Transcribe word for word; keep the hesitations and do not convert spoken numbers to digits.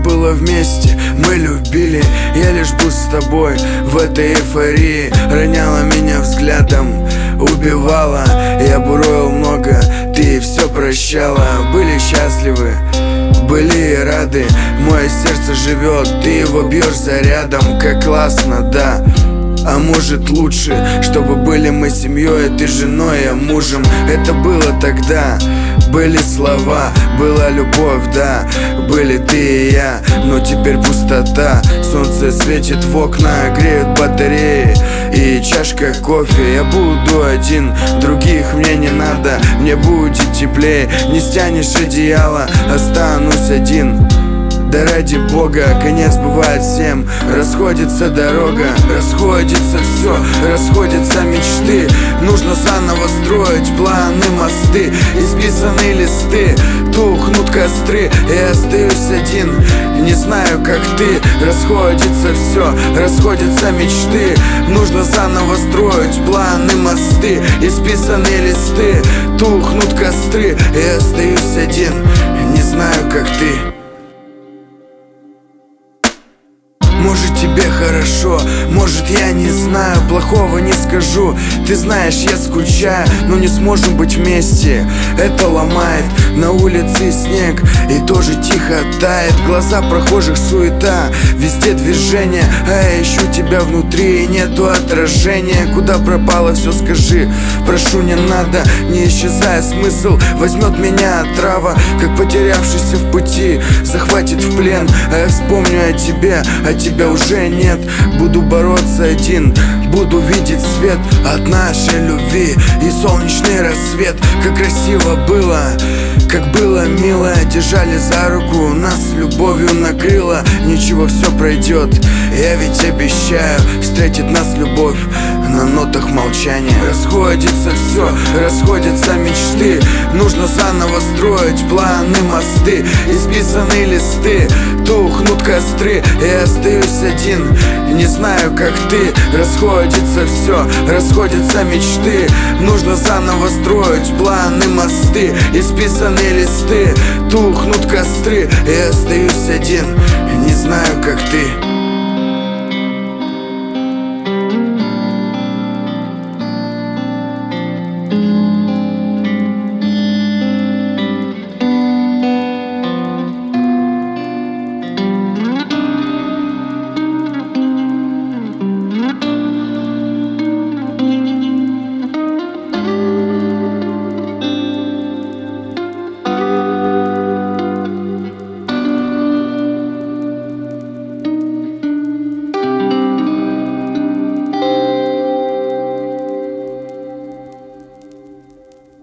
было вместе, мы любили. Я лишь был с тобой в этой эйфории. Роняла меня взглядом, убивала. Я буровил много, ты все прощала. Были счастливы, были рады. Мое сердце живет, ты его бьешь зарядом. Как классно, да. А может лучше, чтобы были мы семьей, а ты женой, а мужем. Это было тогда, были слова, была любовь, да. Были ты и я, но теперь пустота. Солнце светит в окна, греют батареи и чашка кофе. Я буду один, других мне не надо. Мне будет теплее, не стянешь одеяло, останусь один. Да ради Бога, конец бывает всем. Расходится дорога, расходится все, расходятся мечты. Нужно заново строить планы, мосты. Исписанные листы, тухнут костры. Я остаюсь один, не знаю, как ты. Расходится все, расходятся мечты. Нужно заново строить планы, мосты. Исписанные листы, тухнут костры. Я остаюсь один, не знаю, как ты. Может тебе хорошо, может я не знаю, плохого не скажу. Ты знаешь, я скучаю, но не сможем быть вместе. Это ломает, на улице снег и тоже тихо тает. Глаза прохожих суета, везде движение, а я ищу тебя внутри и нету отражения. Куда пропало все, скажи, прошу, не надо. Не исчезая смысл, возьмет меня отрава, как потерявшийся в пути, захватит в плен. А я вспомню о тебе, о тебе тебя уже нет. Буду бороться один, буду видеть свет от нашей любви и солнечный рассвет. Как красиво было, как было мило. Держали за руку, нас любовью накрыло. Ничего, все пройдет, я ведь обещаю. Встретит нас любовь на нотах молчания. Расходится все, расходятся мечты. Нужно заново строить планы, мосты. Исписанные листы, тухнут костры. Я остаюсь один, не знаю, как ты. Расходится все, расходятся мечты. Нужно заново строить планы, мосты. Исписанные листы, тухнут костры. Я остаюсь один, не знаю, как